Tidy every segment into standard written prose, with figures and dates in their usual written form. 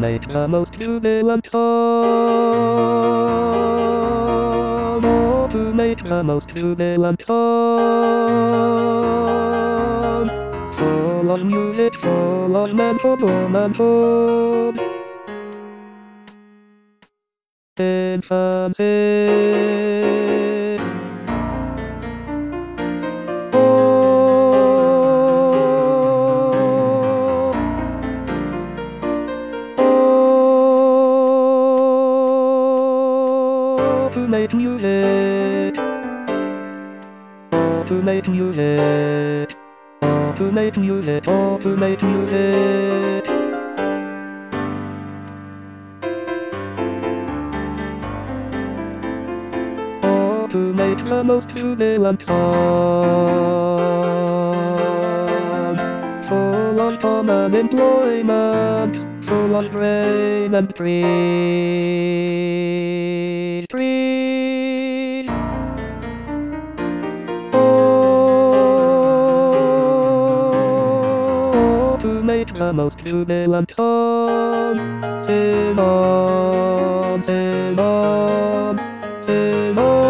make the most jubilant song. Oh, to make the most jubilant song. Full of music, full of womanhood. Infancy. To make music. To make music. To make music. Oh, to make music. Oh, to make the most jubilant song. Full of common employment. Full of grain and trees. Trees. Oh, to make the most jubilant song. Sing on, sing on, sing on.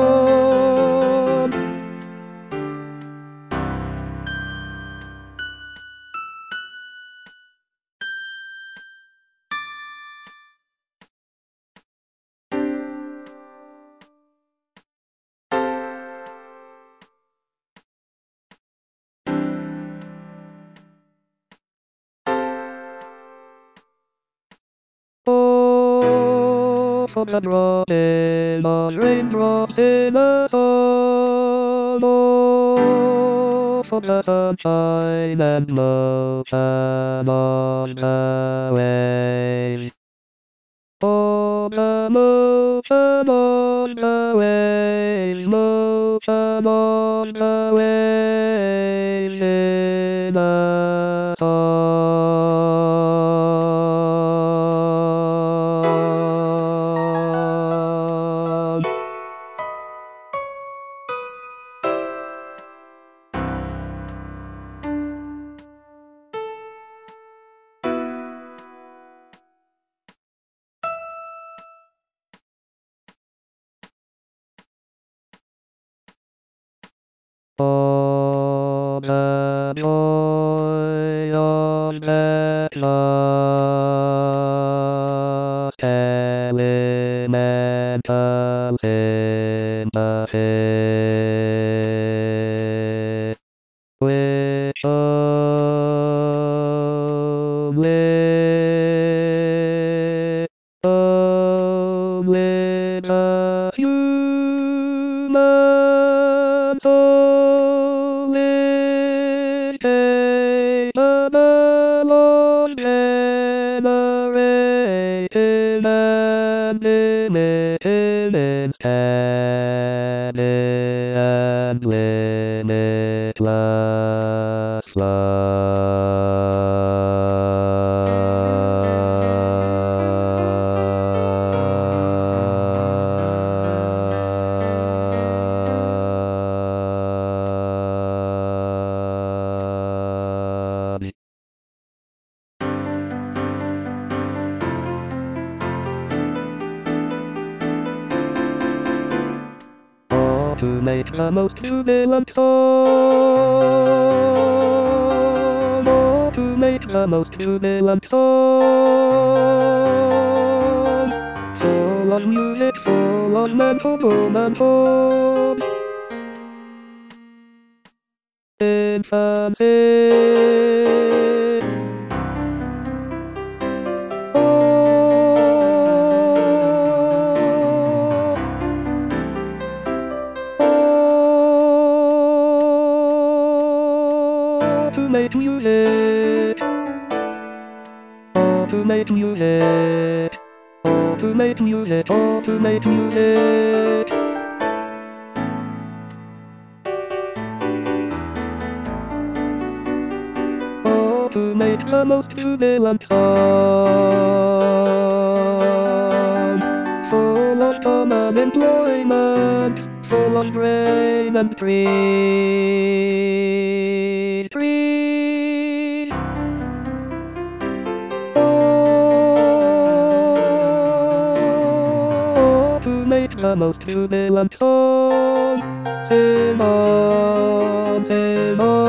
Oh, for the dropping of raindrops in a song. Oh, for the sunshine and motion on the waves. Oh, the motion on the waves, motion on the waves in a song. Oh, the joy of that lost elemental sympathy, which only the human soul is capable of generating and emitting insteady and limitless love. Oh, to make the most jubilant song. Oh, to make the most jubilant song. Full of music, full of womanhood. Infancy. To make music. Oh, to make music. Oh, to make music. Oh, to make music. Oh, to make the most jubilant song. Full of common employment. Full of grain and trees. Trees. Oh, the most jubilant song. Sing on,